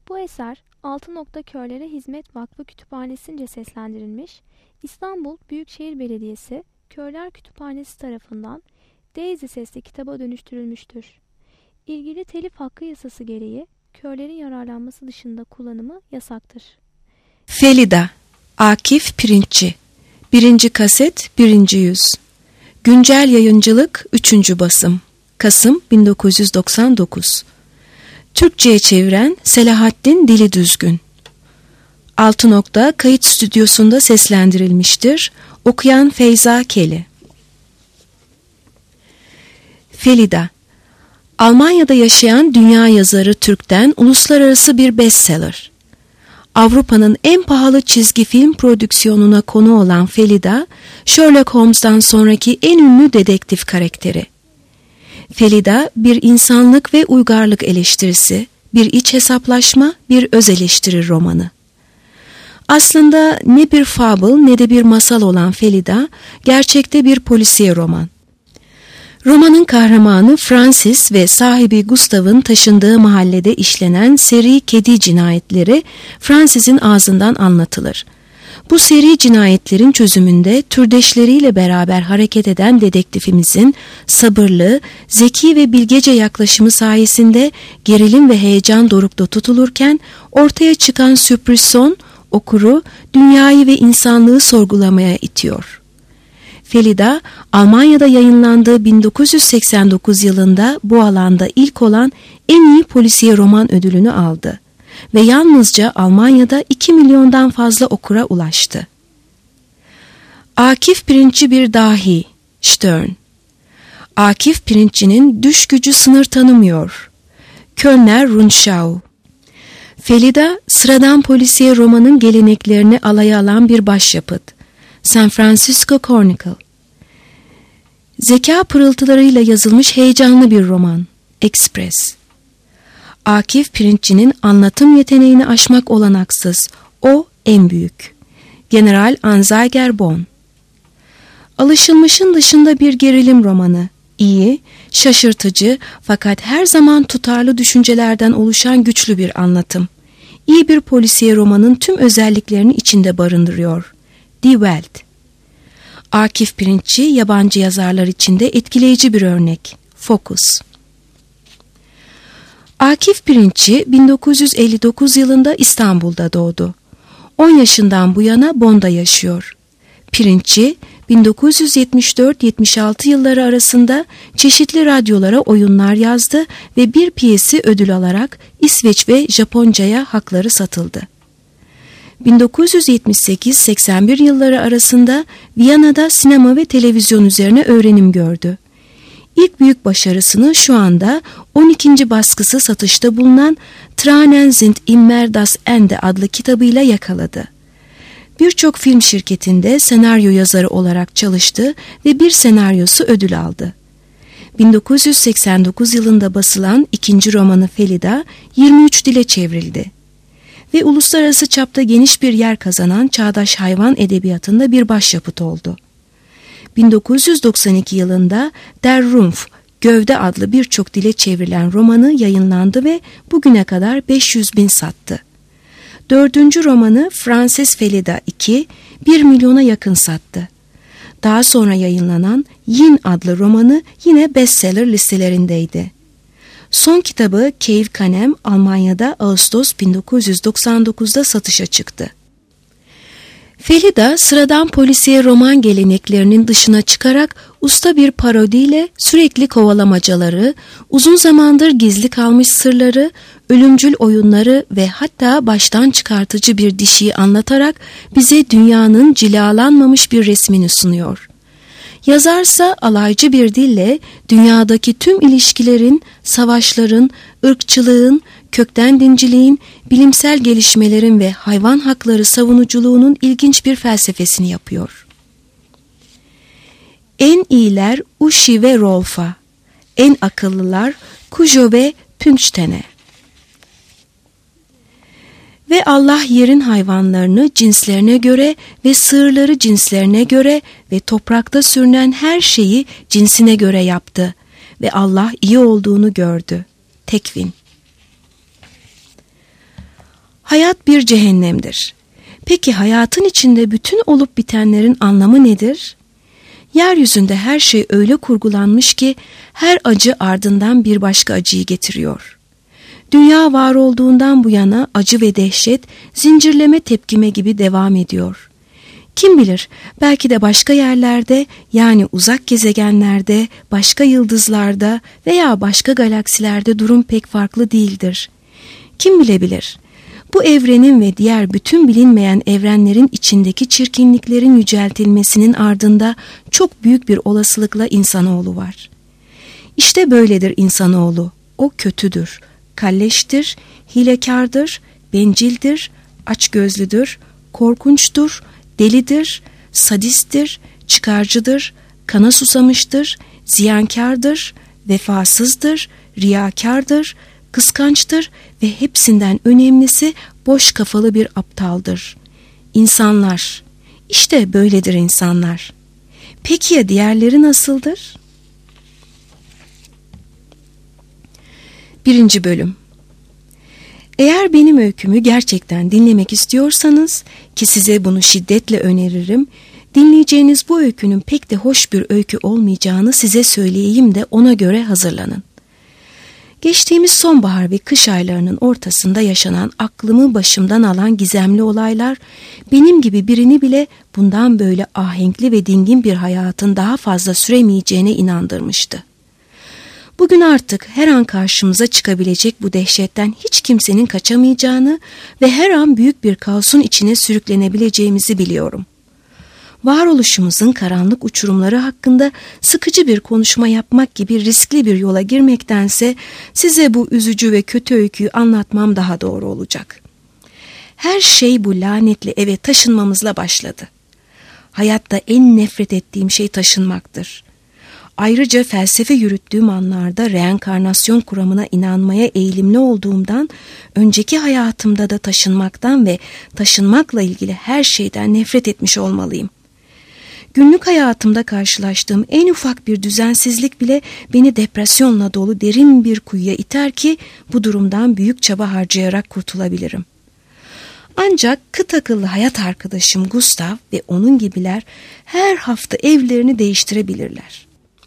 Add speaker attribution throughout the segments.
Speaker 1: Bu eser Altı Nokta Körlere Hizmet Vakfı Kütüphanesi'nce seslendirilmiş, İstanbul Büyükşehir Belediyesi Körler Kütüphanesi tarafından Daisy sesli kitaba dönüştürülmüştür. İlgili telif hakkı yasası gereği körlerin yararlanması dışında kullanımı yasaktır.
Speaker 2: Felida, Akif Pirinççi, 1. kaset 1. yüz. Güncel yayıncılık 3. basım, Kasım 1999. Türkçe'ye çeviren Selahattin Dili Düzgün. Altı Nokta kayıt stüdyosunda seslendirilmiştir. Okuyan Feyza Keli. Felida, Almanya'da yaşayan dünya yazarı Türk'ten uluslararası bir bestseller. Avrupa'nın en pahalı çizgi film prodüksiyonuna konu olan Felida, Sherlock Holmes'dan sonraki en ünlü dedektif karakteri. Felida, bir insanlık ve uygarlık eleştirisi, bir iç hesaplaşma, bir öz eleştiri romanı. Aslında ne bir fable ne de bir masal olan Felida, gerçekte bir polisiye roman. Romanın kahramanı Francis ve sahibi Gustav'ın taşındığı mahallede işlenen seri kedi cinayetleri Francis'in ağzından anlatılır. Bu seri cinayetlerin çözümünde türdeşleriyle beraber hareket eden dedektifimizin sabırlı, zeki ve bilgece yaklaşımı sayesinde gerilim ve heyecan dorukta tutulurken ortaya çıkan sürpriz son okuru dünyayı ve insanlığı sorgulamaya itiyor. Felida, Almanya'da yayınlandığı 1989 yılında bu alanda ilk olan en iyi polisiye roman ödülünü aldı ve yalnızca Almanya'da 2 milyondan fazla okura ulaştı. Akif Pirinççi bir dahi, Stern. Akif Pirinççi'nin düş gücü sınır tanımıyor. Kölner Rundschau. Felida, sıradan polisiye romanın geleneklerini alaya alan bir başyapıt. San Francisco Chronicle. Zeka pırıltılarıyla yazılmış heyecanlı bir roman. Express. Akif Pirinççi'nin anlatım yeteneğini aşmak olanaksız. O en büyük. General Anzeiger Bonn. Alışılmışın dışında bir gerilim romanı. İyi, şaşırtıcı fakat her zaman tutarlı düşüncelerden oluşan güçlü bir anlatım. İyi bir polisiye romanın tüm özelliklerini içinde barındırıyor. Die Welt. Akif Pirinççi yabancı yazarlar içinde etkileyici bir örnek. Focus. Akif Pirinççi 1959 yılında İstanbul'da doğdu. 10 yaşından bu yana Bonn'da yaşıyor. Pirinççi 1974-76 yılları arasında çeşitli radyolara oyunlar yazdı ve bir piyesi ödül alarak İsveç ve Japonca'ya hakları satıldı. 1978-81 yılları arasında Viyana'da sinema ve televizyon üzerine öğrenim gördü. İlk büyük başarısını şu anda 12. baskısı satışta bulunan Tränen sind immer das Ende adlı kitabıyla yakaladı. Birçok film şirketinde senaryo yazarı olarak çalıştı ve bir senaryosu ödül aldı. 1989 yılında basılan ikinci romanı Felida 23 dile çevrildi ve uluslararası çapta geniş bir yer kazanan çağdaş hayvan edebiyatında bir başyapıt oldu. 1992 yılında Der Rumpf, Gövde adlı birçok dile çevrilen romanı yayınlandı ve bugüne kadar 500.000 sattı. Dördüncü romanı Frances Felida 2, 1 milyona yakın sattı. Daha sonra yayınlanan Yin adlı romanı yine bestseller listelerindeydi. Son kitabı Cave Canem Almanya'da Ağustos 1999'da satışa çıktı. Felida sıradan polisiye roman geleneklerinin dışına çıkarak usta bir parodiyle sürekli kovalamacaları, uzun zamandır gizli kalmış sırları, ölümcül oyunları ve hatta baştan çıkartıcı bir dişiyi anlatarak bize dünyanın cilalanmamış bir resmini sunuyor. Yazarsa alaycı bir dille dünyadaki tüm ilişkilerin, savaşların, ırkçılığın, kökten dinciliğin, bilimsel gelişmelerin ve hayvan hakları savunuculuğunun ilginç bir felsefesini yapıyor. En iyiler Uschi ve Rolf'a, en akıllılar Cujo ve Pünktschen'e. Ve Allah yerin hayvanlarını cinslerine göre ve sığırları cinslerine göre ve toprakta sürünen her şeyi cinsine göre yaptı. Ve Allah iyi olduğunu gördü. Tekvin. Hayat bir cehennemdir. Peki hayatın içinde bütün olup bitenlerin anlamı nedir? Yeryüzünde her şey öyle kurgulanmış ki her acı ardından bir başka acıyı getiriyor. Dünya var olduğundan bu yana acı ve dehşet zincirleme tepkime gibi devam ediyor. Kim bilir, belki de başka yerlerde, yani uzak gezegenlerde, başka yıldızlarda veya başka galaksilerde durum pek farklı değildir. Kim bilebilir? Bu evrenin ve diğer bütün bilinmeyen evrenlerin içindeki çirkinliklerin yüceltilmesinin ardında çok büyük bir olasılıkla insanoğlu var. İşte böyledir insanoğlu. O kötüdür, kalleştir, hilekardır, bencildir, açgözlüdür, korkunçtur, delidir, sadisttir, çıkarcıdır, kana susamıştır, ziyankardır, vefasızdır, riyakardır, kıskançtır ve hepsinden önemlisi boş kafalı bir aptaldır. İnsanlar, işte böyledir insanlar. Peki ya diğerleri nasıldır? 1. Bölüm. Eğer benim öykümü gerçekten dinlemek istiyorsanız, ki size bunu şiddetle öneririm, dinleyeceğiniz bu öykünün pek de hoş bir öykü olmayacağını size söyleyeyim de ona göre hazırlanın. Geçtiğimiz sonbahar ve kış aylarının ortasında yaşanan aklımı başımdan alan gizemli olaylar, benim gibi birini bile bundan böyle ahenkli ve dingin bir hayatın daha fazla süremeyeceğine inandırmıştı. Bugün artık her an karşımıza çıkabilecek bu dehşetten hiç kimsenin kaçamayacağını ve her an büyük bir kaosun içine sürüklenebileceğimizi biliyorum. Varoluşumuzun karanlık uçurumları hakkında sıkıcı bir konuşma yapmak gibi riskli bir yola girmektense size bu üzücü ve kötü öyküyü anlatmam daha doğru olacak. Her şey bu lanetli eve taşınmamızla başladı. Hayatta en nefret ettiğim şey taşınmaktır. Ayrıca felsefe yürüttüğüm anlarda reenkarnasyon kuramına inanmaya eğilimli olduğumdan, önceki hayatımda da taşınmaktan ve taşınmakla ilgili her şeyden nefret etmiş olmalıyım. Günlük hayatımda karşılaştığım en ufak bir düzensizlik bile beni depresyonla dolu derin bir kuyuya iter ki bu durumdan büyük çaba harcayarak kurtulabilirim. Ancak kıt akıllı hayat arkadaşım Gustav ve onun gibiler her hafta evlerini değiştirebilirler.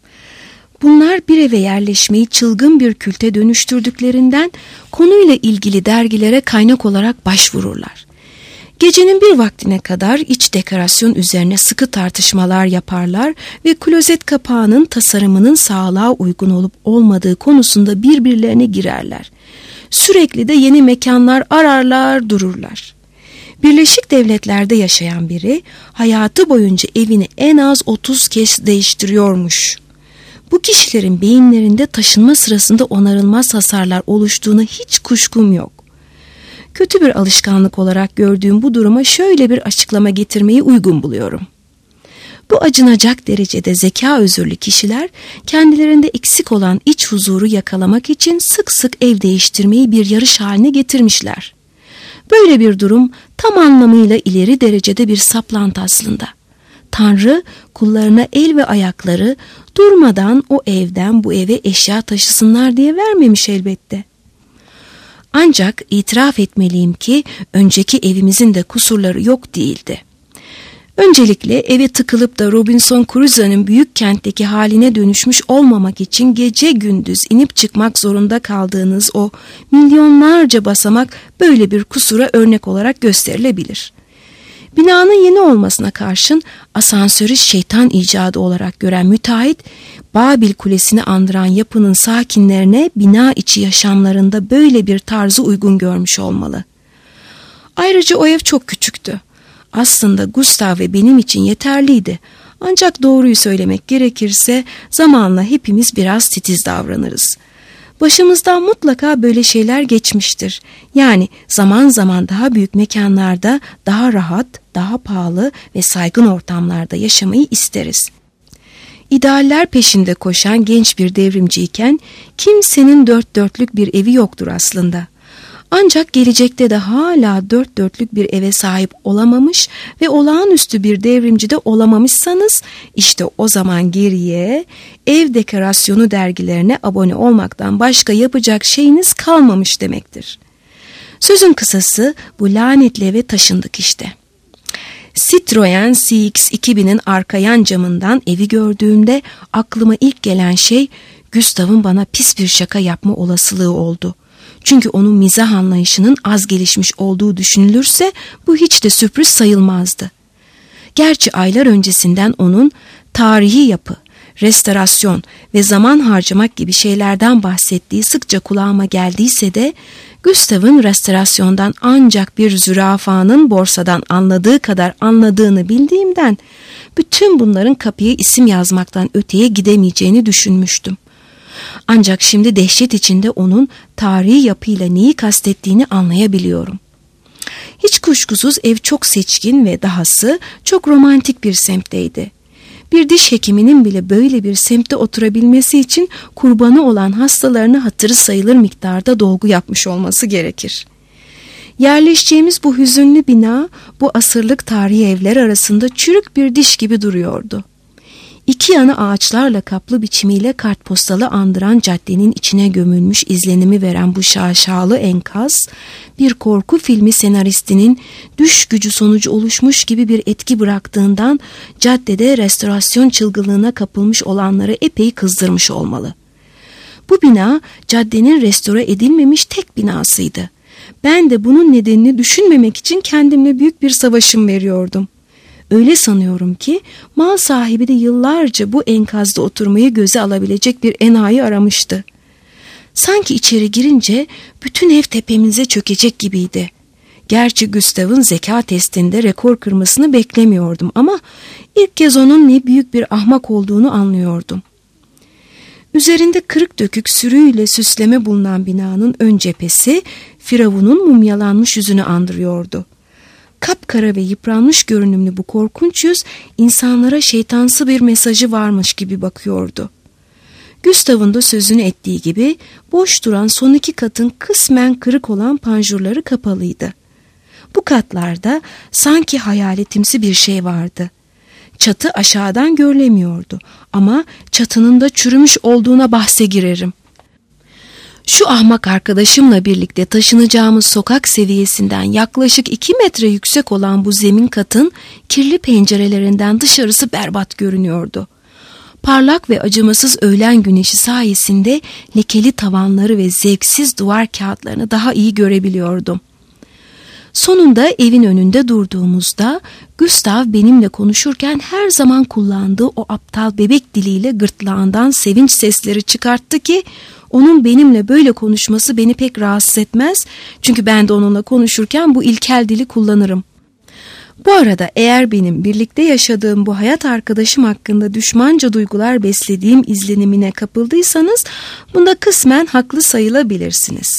Speaker 2: Bunlar bir eve yerleşmeyi çılgın bir külte dönüştürdüklerinden konuyla ilgili dergilere kaynak olarak başvururlar. Gecenin bir vaktine kadar iç dekorasyon üzerine sıkı tartışmalar yaparlar ve klozet kapağının tasarımının sağlığa uygun olup olmadığı konusunda birbirlerine girerler. Sürekli de yeni mekanlar ararlar dururlar. Birleşik Devletler'de yaşayan biri hayatı boyunca evini en az 30 kez değiştiriyormuş. Bu kişilerin beyinlerinde taşınma sırasında onarılmaz hasarlar oluştuğuna hiç kuşkum yok. Kötü bir alışkanlık olarak gördüğüm bu duruma şöyle bir açıklama getirmeyi uygun buluyorum. Bu acınacak derecede zeka özürlü kişiler kendilerinde eksik olan iç huzuru yakalamak için sık sık ev değiştirmeyi bir yarış haline getirmişler. Böyle bir durum tam anlamıyla ileri derecede bir saplantı aslında. Tanrı kullarına el ve ayakları durmadan o evden bu eve eşya taşısınlar diye vermemiş elbette. Ancak itiraf etmeliyim ki önceki evimizin de kusurları yok değildi. Öncelikle eve tıkılıp da Robinson Crusoe'nun büyük kentteki haline dönüşmüş olmamak için gece gündüz inip çıkmak zorunda kaldığınız o milyonlarca basamak böyle bir kusura örnek olarak gösterilebilir. Binanın yeni olmasına karşın asansörü şeytan icadı olarak gören müteahhit, Babil Kulesi'ni andıran yapının sakinlerine bina içi yaşamlarında böyle bir tarzı uygun görmüş olmalı. Ayrıca o ev çok küçüktü. Aslında Gustav ve benim için yeterliydi. Ancak doğruyu söylemek gerekirse zamanla hepimiz biraz titiz davranırız. Başımızdan mutlaka böyle şeyler geçmiştir. Yani zaman zaman daha büyük mekanlarda, daha rahat, daha pahalı ve saygın ortamlarda yaşamayı isteriz. İdealler peşinde koşan genç bir devrimciyken kimsenin dört dörtlük bir evi yoktur aslında. Ancak gelecekte de hala dört dörtlük bir eve sahip olamamış ve olağanüstü bir devrimci de olamamışsanız işte o zaman geriye ev dekorasyonu dergilerine abone olmaktan başka yapacak şeyiniz kalmamış demektir. Sözün kısası bu lanetli eve taşındık işte. Citroen CX 2000'in arka yan camından evi gördüğümde aklıma ilk gelen şey Gustav'ın bana pis bir şaka yapma olasılığı oldu. Çünkü onun mizah anlayışının az gelişmiş olduğu düşünülürse bu hiç de sürpriz sayılmazdı. Gerçi aylar öncesinden onun tarihi yapı, restorasyon ve zaman harcamak gibi şeylerden bahsettiği sıkça kulağıma geldiyse de Gustav'ın restorasyondan ancak bir zürafanın borsadan anladığı kadar anladığını bildiğimden bütün bunların kapıya isim yazmaktan öteye gidemeyeceğini düşünmüştüm. Ancak şimdi dehşet içinde onun tarihi yapıyla neyi kastettiğini anlayabiliyorum. Hiç kuşkusuz ev çok seçkin ve dahası çok romantik bir semtteydi. Bir diş hekiminin bile böyle bir semtte oturabilmesi için kurbanı olan hastalarını hatırı sayılır miktarda dolgu yapmış olması gerekir. Yerleşeceğimiz bu hüzünlü bina bu asırlık tarihi evler arasında çürük bir diş gibi duruyordu. İki yanı ağaçlarla kaplı biçimiyle kartpostalı andıran caddenin içine gömülmüş izlenimi veren bu şaşalı enkaz, bir korku filmi senaristinin düş gücü sonucu oluşmuş gibi bir etki bıraktığından caddede restorasyon çılgınlığına kapılmış olanları epey kızdırmış olmalı. Bu bina caddenin restore edilmemiş tek binasıydı. Ben de bunun nedenini düşünmemek için kendimle büyük bir savaşım veriyordum. Öyle sanıyorum ki mal sahibi de yıllarca bu enkazda oturmayı göze alabilecek bir enayi aramıştı. Sanki içeri girince bütün ev tepemize çökecek gibiydi. Gerçi Gustav'ın zeka testinde rekor kırmasını beklemiyordum ama ilk kez onun ne büyük bir ahmak olduğunu anlıyordum. Üzerinde kırık dökük sürüyle süsleme bulunan binanın ön cephesi Firavun'un mumyalanmış yüzünü andırıyordu. Kapkara ve yıpranmış görünümlü bu korkunç yüz insanlara şeytansı bir mesajı varmış gibi bakıyordu. Gustav'ın da sözünü ettiği gibi boş duran son iki katın kısmen kırık olan panjurları kapalıydı. Bu katlarda sanki hayaletimsi bir şey vardı. Çatı aşağıdan görülemiyordu ama çatının da çürümüş olduğuna bahse girerim. Şu ahmak arkadaşımla birlikte taşınacağımız sokak seviyesinden yaklaşık 2 metre yüksek olan bu zemin katın kirli pencerelerinden dışarısı berbat görünüyordu. Parlak ve acımasız öğlen güneşi sayesinde lekeli tavanları ve zevksiz duvar kağıtlarını daha iyi görebiliyordum. Sonunda evin önünde durduğumuzda Gustav benimle konuşurken her zaman kullandığı o aptal bebek diliyle gırtlağından sevinç sesleri çıkarttı ki onun benimle böyle konuşması beni pek rahatsız etmez. Çünkü ben de onunla konuşurken bu ilkel dili kullanırım. Bu arada eğer benim birlikte yaşadığım bu hayat arkadaşım hakkında düşmanca duygular beslediğim izlenimine kapıldıysanız bunda kısmen haklı sayılabilirsiniz.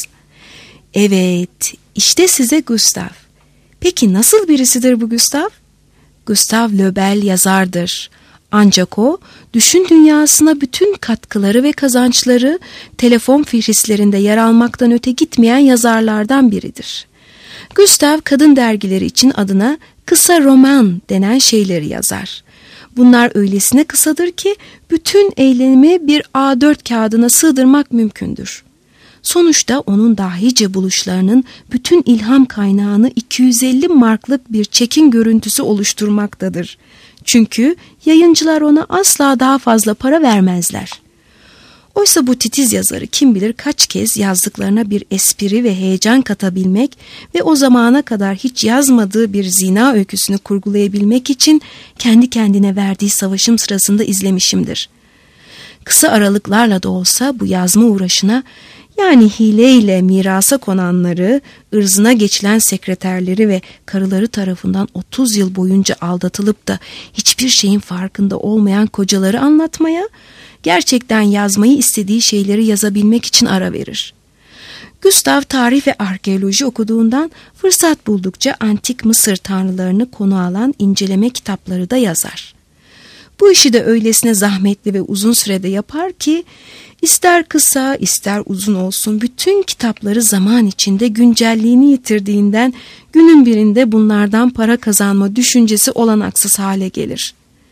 Speaker 2: Evet, işte size Gustav. Peki nasıl birisidir bu Gustav? Gustav Löbel yazardır. Ancak o, düşün dünyasına bütün katkıları ve kazançları telefon fihristlerinde yer almaktan öte gitmeyen yazarlardan biridir. Gustav kadın dergileri için adına kısa roman denen şeyleri yazar. Bunlar öylesine kısadır ki bütün eylemi bir A4 kağıdına sığdırmak mümkündür. Sonuçta onun dahice buluşlarının bütün ilham kaynağını 250 marklık bir çekin görüntüsü oluşturmaktadır. Çünkü yayıncılar ona asla daha fazla para vermezler. Oysa bu titiz yazarı kim bilir kaç kez yazdıklarına bir espri ve heyecan katabilmek ve o zamana kadar hiç yazmadığı bir zina öyküsünü kurgulayabilmek için kendi kendine verdiği savaşım sırasında izlemişimdir. Kısa aralıklarla da olsa bu yazma uğraşına, yani hileyle mirasa konanları, ırzına geçilen sekreterleri ve karıları tarafından 30 yıl boyunca aldatılıp da hiçbir şeyin farkında olmayan kocaları anlatmaya, gerçekten yazmayı istediği şeyleri yazabilmek için ara verir. Gustav tarih ve arkeoloji okuduğundan fırsat buldukça antik Mısır tanrılarını konu alan inceleme kitapları da yazar. Bu işi de öylesine zahmetli ve uzun sürede yapar ki, İster kısa ister uzun olsun bütün kitapları zaman içinde güncelliğini yitirdiğinden günün birinde bunlardan para kazanma düşüncesi olanaksız hale gelir.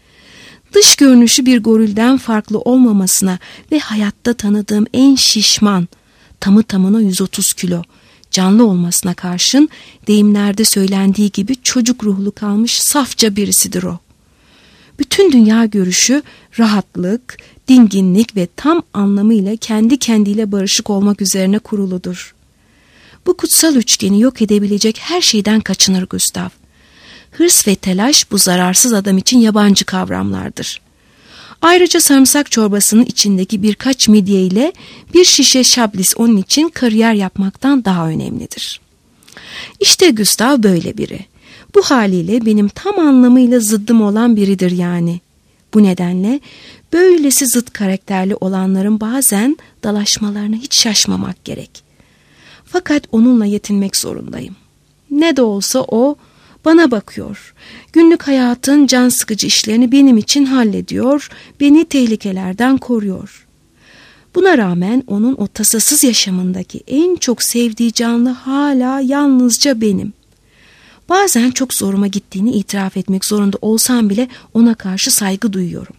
Speaker 2: Dış görünüşü bir gorilden farklı olmamasına ve hayatta tanıdığım en şişman, tamı tamına 130 kilo, canlı olmasına karşın deyimlerde söylendiği gibi çocuk ruhlu kalmış safça birisidir o. Bütün dünya görüşü rahatlık, dinginlik ve tam anlamıyla kendi kendiyle barışık olmak üzerine kuruludur. Bu kutsal üçgeni yok edebilecek her şeyden kaçınır Gustav. Hırs ve telaş bu zararsız adam için yabancı kavramlardır. Ayrıca sarımsak çorbasının içindeki birkaç midye ile bir şişe şablis onun için kariyer yapmaktan daha önemlidir. İşte Gustav böyle biri. Bu haliyle benim tam anlamıyla zıddım olan biridir yani. Bu nedenle böylesi zıt karakterli olanların bazen dalaşmalarına hiç şaşmamak gerek. Fakat onunla yetinmek zorundayım. Ne de olsa o bana bakıyor. Günlük hayatın can sıkıcı işlerini benim için hallediyor, beni tehlikelerden koruyor. Buna rağmen onun o tasasız yaşamındaki en çok sevdiği canlı hala yalnızca benim. Bazen çok zoruma gittiğini itiraf etmek zorunda olsam bile ona karşı saygı duyuyorum.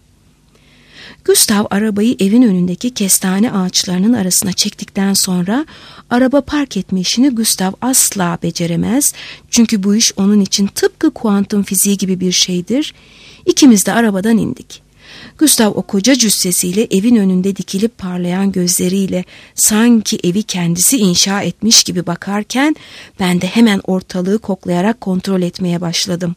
Speaker 2: Gustav arabayı evin önündeki kestane ağaçlarının arasına çektikten sonra araba park etme işini Gustav asla beceremez. Çünkü bu iş onun için tıpkı kuantum fiziği gibi bir şeydir. İkimiz de arabadan indik. Gustav o koca cüssesiyle evin önünde dikilip parlayan gözleriyle sanki evi kendisi inşa etmiş gibi bakarken ben de hemen ortalığı koklayarak kontrol etmeye başladım.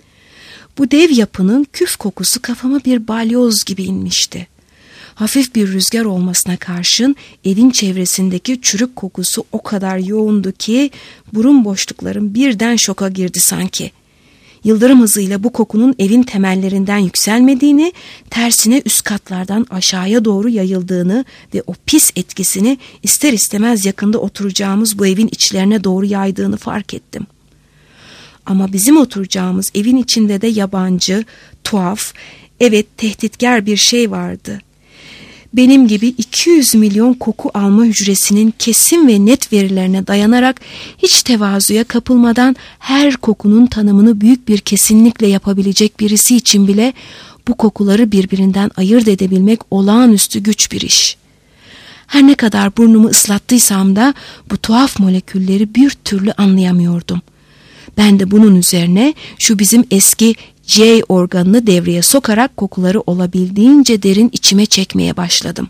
Speaker 2: Bu dev yapının küf kokusu kafama bir balyoz gibi inmişti. Hafif bir rüzgar olmasına karşın evin çevresindeki çürük kokusu o kadar yoğundu ki burun boşluklarım birden şoka girdi sanki. Yıldırım hızıyla bu kokunun evin temellerinden yükselmediğini, tersine üst katlardan aşağıya doğru yayıldığını ve o pis etkisini ister istemez yakında oturacağımız bu evin içlerine doğru yaydığını fark ettim. Ama bizim oturacağımız evin içinde de yabancı, tuhaf, evet tehditkar bir şey vardı. Benim gibi 200 milyon koku alma hücresinin kesin ve net verilerine dayanarak hiç tevazuya kapılmadan her kokunun tanımını büyük bir kesinlikle yapabilecek birisi için bile bu kokuları birbirinden ayırt edebilmek olağanüstü güç bir iş. Her ne kadar burnumu ıslattıysam da bu tuhaf molekülleri bir türlü anlayamıyordum. Ben de bunun üzerine şu bizim eski J organını devreye sokarak kokuları olabildiğince derin içime çekmeye başladım.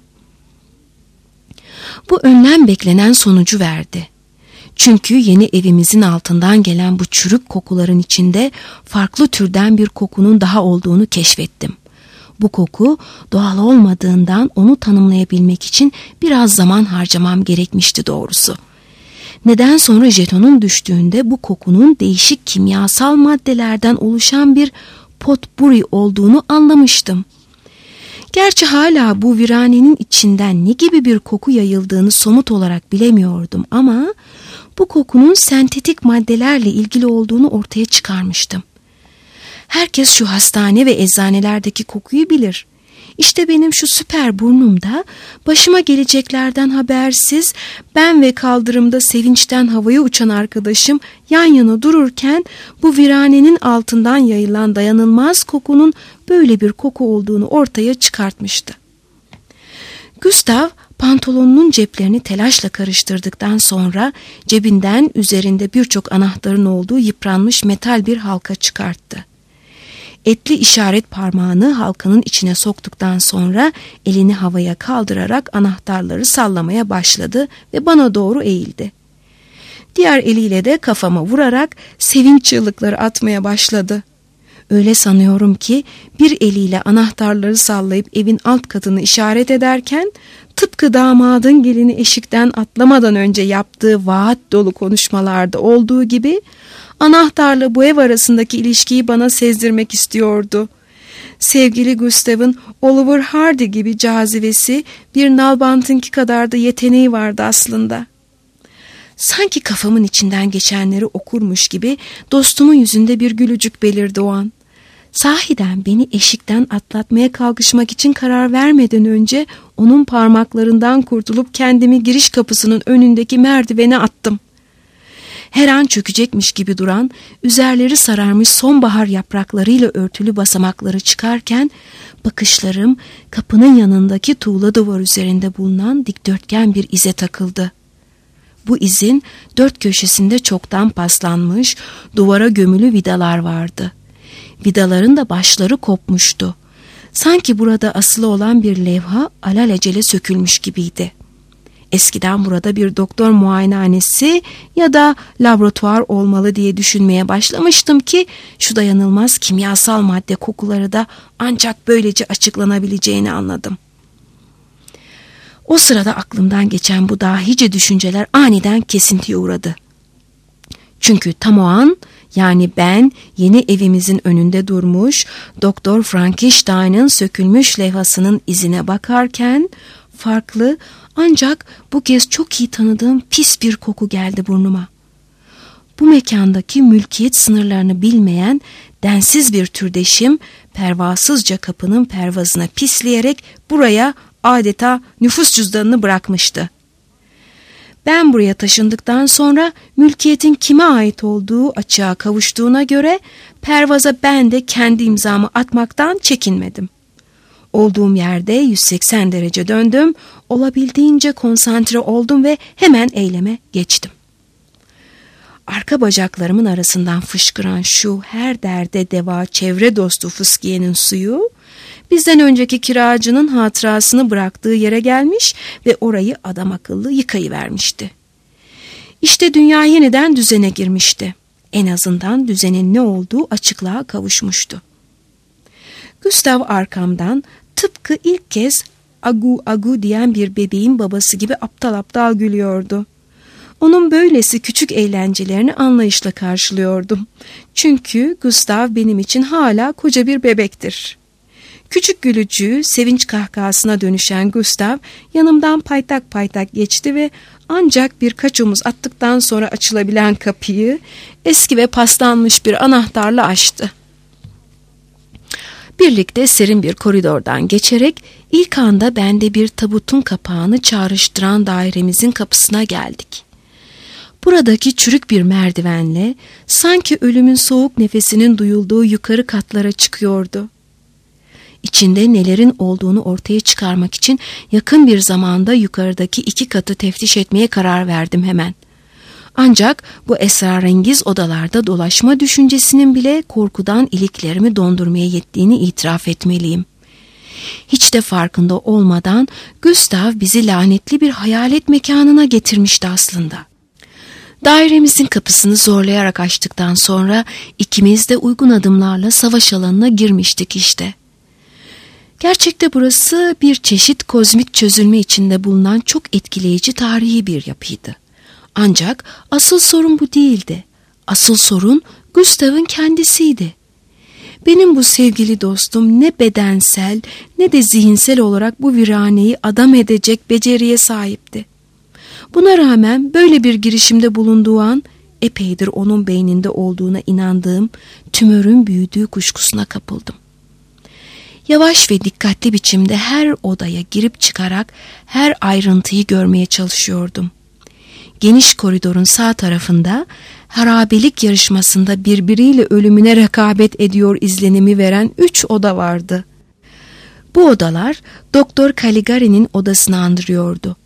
Speaker 2: Bu önlem beklenen sonucu verdi. Çünkü yeni evimizin altından gelen bu çürük kokuların içinde farklı türden bir kokunun daha olduğunu keşfettim. Bu koku doğal olmadığından onu tanımlayabilmek için biraz zaman harcamam gerekmişti doğrusu. Neden sonra jetonun düştüğünde bu kokunun değişik kimyasal maddelerden oluşan bir potpourri olduğunu anlamıştım. Gerçi hala bu viranenin içinden ne gibi bir koku yayıldığını somut olarak bilemiyordum ama bu kokunun sentetik maddelerle ilgili olduğunu ortaya çıkarmıştım. Herkes şu hastane ve eczanelerdeki kokuyu bilir. İşte benim şu süper burnumda başıma geleceklerden habersiz ben ve kaldırımda sevinçten havaya uçan arkadaşım yan yana dururken bu viranenin altından yayılan dayanılmaz kokunun böyle bir koku olduğunu ortaya çıkartmıştı. Gustav pantolonunun ceplerini telaşla karıştırdıktan sonra cebinden üzerinde birçok anahtarın olduğu yıpranmış metal bir halka çıkarttı. Etli işaret parmağını halkanın içine soktuktan sonra elini havaya kaldırarak anahtarları sallamaya başladı ve bana doğru eğildi. Diğer eliyle de kafama vurarak sevinç çığlıkları atmaya başladı. Öyle sanıyorum ki bir eliyle anahtarları sallayıp evin alt katını işaret ederken tıpkı damadın gelini eşikten atlamadan önce yaptığı vaat dolu konuşmalarda olduğu gibi anahtarla bu ev arasındaki ilişkiyi bana sezdirmek istiyordu. Sevgili Gustav'ın Oliver Hardy gibi cazibesi bir nalbantınki kadar da yeteneği vardı aslında. Sanki kafamın içinden geçenleri okurmuş gibi dostumun yüzünde bir gülücük belirdi o an. Sahiden beni eşikten atlatmaya kalkışmak için karar vermeden önce onun parmaklarından kurtulup kendimi giriş kapısının önündeki merdivene attım. Her an çökecekmiş gibi duran, üzerleri sararmış sonbahar yapraklarıyla örtülü basamakları çıkarken bakışlarım kapının yanındaki tuğla duvar üzerinde bulunan dikdörtgen bir ize takıldı. Bu izin 4 köşesinde çoktan paslanmış, duvara gömülü vidalar vardı. Vidaların da başları kopmuştu. Sanki burada asılı olan bir levha alelacele sökülmüş gibiydi. Eskiden burada bir doktor muayenehanesi ya da laboratuvar olmalı diye düşünmeye başlamıştım ki şu dayanılmaz kimyasal madde kokuları da ancak böylece açıklanabileceğini anladım. O sırada aklımdan geçen bu dahice düşünceler aniden kesintiye uğradı. Çünkü tam o an, yani ben yeni evimizin önünde durmuş Doktor Frankenstein'ın sökülmüş levhasının izine bakarken farklı ancak bu kez çok iyi tanıdığım pis bir koku geldi burnuma. Bu mekandaki mülkiyet sınırlarını bilmeyen densiz bir türdeşim pervasızca kapının pervazına pisleyerek buraya adeta nüfus cüzdanını bırakmıştı. Ben buraya taşındıktan sonra mülkiyetin kime ait olduğu açığa kavuştuğuna göre pervaza ben de kendi imzamı atmaktan çekinmedim. Olduğum yerde 180 derece döndüm, olabildiğince konsantre oldum ve hemen eyleme geçtim. Arka bacaklarımın arasından fışkıran şu her derde deva çevre dostu fıskiyenin suyu, bizden önceki kiracının hatırasını bıraktığı yere gelmiş ve orayı adam akıllı yıkayıvermişti. İşte dünya yeniden düzene girmişti. En azından düzenin ne olduğu açıklığa kavuşmuştu. Gustav arkamdan tıpkı ilk kez agu agu diyen bir bebeğin babası gibi aptal aptal gülüyordu. Onun böylesi küçük eğlencelerini anlayışla karşılıyordum. Çünkü Gustav benim için hala koca bir bebektir. Küçük gülücüğü sevinç kahkahasına dönüşen Gustav yanımdan paytak paytak geçti ve ancak birkaç omuz attıktan sonra açılabilen kapıyı eski ve paslanmış bir anahtarla açtı. Birlikte serin bir koridordan geçerek ilk anda bende bir tabutun kapağını çağrıştıran dairemizin kapısına geldik. Buradaki çürük bir merdivenle sanki ölümün soğuk nefesinin duyulduğu yukarı katlara çıkıyordu. İçinde nelerin olduğunu ortaya çıkarmak için yakın bir zamanda yukarıdaki 2 katı teftiş etmeye karar verdim hemen. Ancak bu esrarengiz odalarda dolaşma düşüncesinin bile korkudan iliklerimi dondurmaya yettiğini itiraf etmeliyim. Hiç de farkında olmadan Gustav bizi lanetli bir hayalet mekanına getirmişti aslında. Dairemizin kapısını zorlayarak açtıktan sonra ikimiz de uygun adımlarla savaş alanına girmiştik işte. Gerçekte burası bir çeşit kozmik çözülme içinde bulunan çok etkileyici tarihi bir yapıydı. Ancak asıl sorun bu değildi. Asıl sorun Gustav'ın kendisiydi. Benim bu sevgili dostum ne bedensel ne de zihinsel olarak bu viraneyi adam edecek beceriye sahipti. Buna rağmen böyle bir girişimde bulunduğu an epeydir onun beyninde olduğuna inandığım tümörün büyüdüğü kuşkusuna kapıldım. Yavaş ve dikkatli biçimde her odaya girip çıkarak her ayrıntıyı görmeye çalışıyordum. Geniş koridorun sağ tarafında harabelik yarışmasında birbiriyle ölümüne rekabet ediyor izlenimi veren 3 oda vardı. Bu odalar Doktor Caligari'nin odasını andırıyordu.